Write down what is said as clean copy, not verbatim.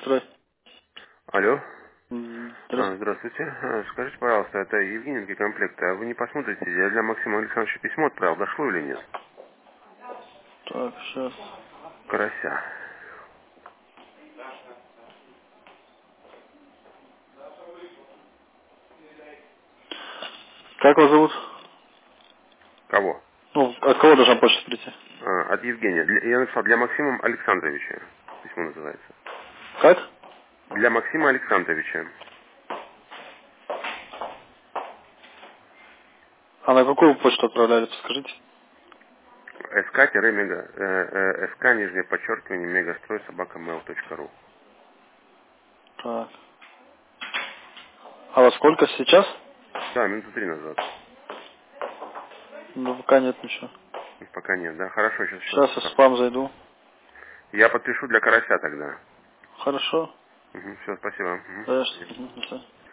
Строй. Алло. Здравствуйте. Здравствуйте. Скажите, пожалуйста, это Евгеньевский комплект. А вы не посмотрите, я для Максима Александровича письмо отправил, дошло или нет? Так, сейчас. Карася. Как вас зовут? Кого? Ну, от кого должна почта прийти? От Евгения. Я написал для Максима Александровича. Письмо называется. Как? Для Максима Александровича. А на какую почту отправляли, подскажите? sk-мега, sk, нижнее подчеркивание, мегастрой, собака mail.ru. Так. А во сколько сейчас? Да, минуты 3 назад. Ну, пока нет ничего. Пока нет, да? Хорошо, Сейчас я в сейчас. спам зайду. Я подпишу для Карася тогда. Хорошо. Все, спасибо. Мгм. Подожди. Мгм, до свидания.